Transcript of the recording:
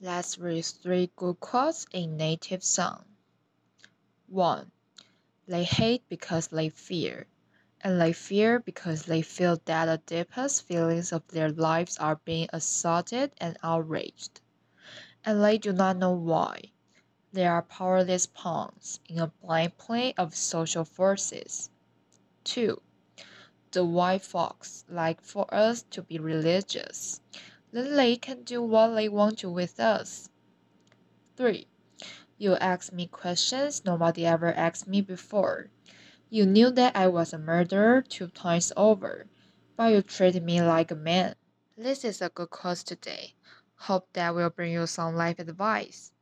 Let's read three good quotes in native song. 1. They hate because they fear, and they fear because they feel that the deepest feelings of their lives are being assaulted and outraged, and they do not know why. They are powerless pawns in a blind play of social forces. 2. The white folks like for us to be religious. Then they can do what they want to with us. 3. You ask me questions nobody ever asked me before. You knew that I was a murderer 2 times over, but you treated me like a man. This is a good cause today. Hope that will bring you some life advice.